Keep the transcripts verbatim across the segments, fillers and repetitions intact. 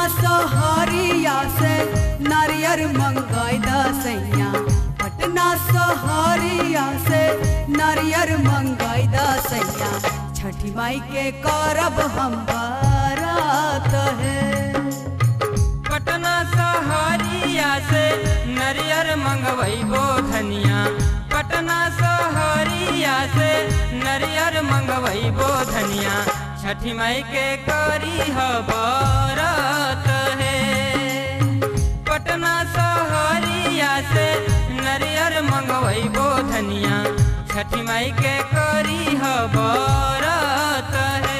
सहरिया से नारियर मंगाई दसैया, पटना सहरिया से नारियर मंगाई दसैया। छठी माई के करब हम बारात है। पटना सहरिया से नारियर मंगवैबो धनिया, पटना सहरिया से नारियर मंगवैबो धनिया। छठी माई के करी ह बारात है। पटना सहरिया से नारियर मंगवैबो धनिया, छठी माई के करी ह बारात है।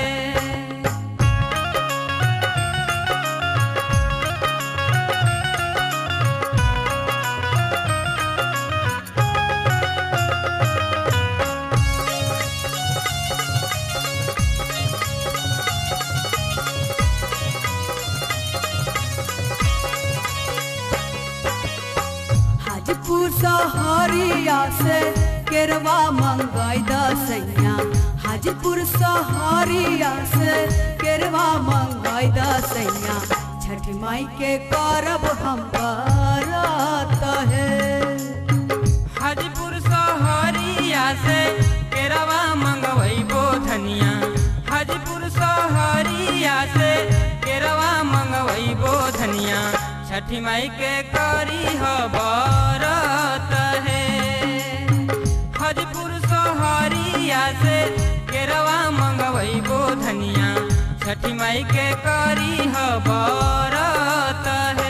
हाजीपुर सहरिया से केरवा मंगाई दसैया, हाजीपुर सहरिया से केरवा मंगाई दसैया। छठी माई के करब हम बारात है। हाजीपुर सहरिया से केरवा मंगवैबो धनिया, हाजीपुर सहरिया से केरवा मंगवैबो धनिया। छठी माई के करी ह बारात है। हाजीपुर सहरिया से केरवा मंगवैबो धनिया, छठी माई के करी ह बारात है।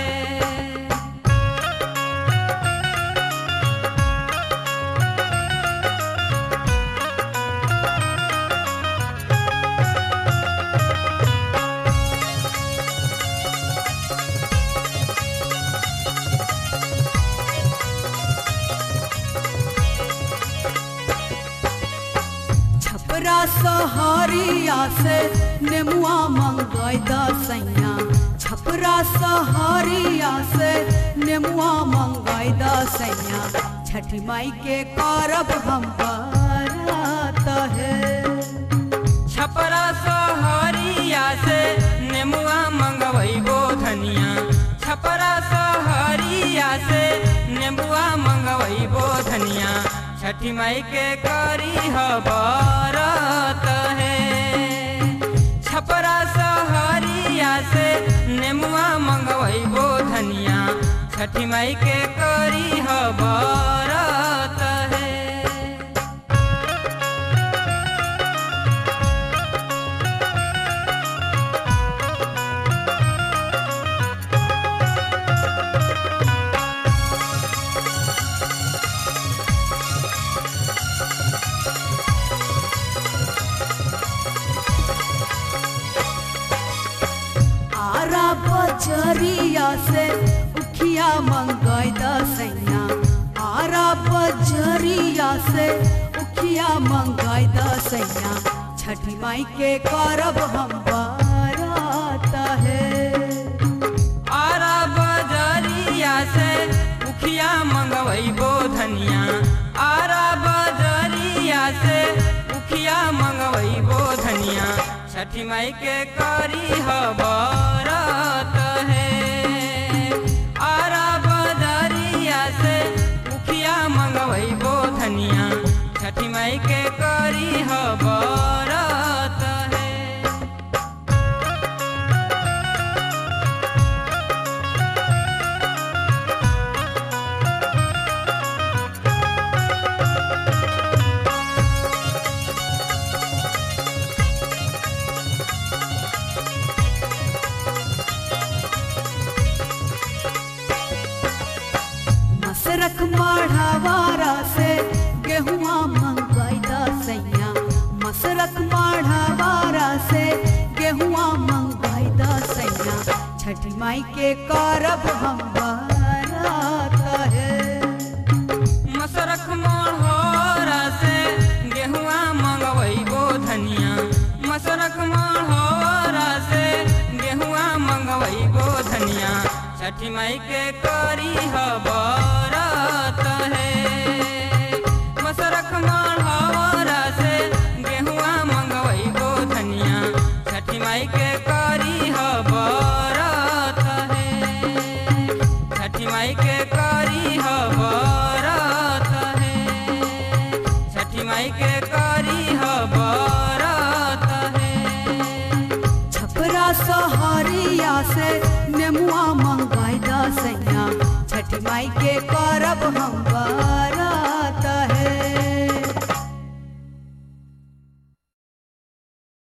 छपरा सहरिया से नेमुआ मंगाई दसैया, छपरा सहरिया से नेमुआ मंगाई दसैया। छठी माई के करब हम बारात है। छपरा सहरिया से नेमुआ मंगवैबो धनिया, छपरा सहरिया से नेमुआ मंगवैबो धनिया। छठी माई के करी ह बारात है। छपरा सहरिया से नेमुआ मंगवैबो धनिया, छठी माई के करी ह बारात है। आरा बजरिया से उखिया मंगाई दसैया, आरा बजरिया से उखिया मंगाई दसैया। छठी माई के करब हम बारात है। आरा बजरिया से उखिया मंगवैबो धनिया, आरा बजरिया से उखिया मंगवैबो धनिया। छठी माई के करी ह बारात है। आरा बजरिया से उखिया मंगवैबो धनिया, छठी माई के करी ह बारात है। मसरक माढ़ावारा से गेहुआ मंगाई दसैया, मसरक माढ़ावारा से गेहुआ मंगाई दसैया। छठी माई के करब हम बारात है। मसरक मोहरा से गेहुआ मंगवैबो धनिया, मसरक मोहरा से गेहुआ मंगवैबो धनिया। छठी माई के करी ह बारात है। मसरक मोहरा से गेहुआ मंगवैबो धनिया, छठी माई के करी ह बारात बजरिया से नेमुआ मंगाई दा सैया छठी माई के करब हम बार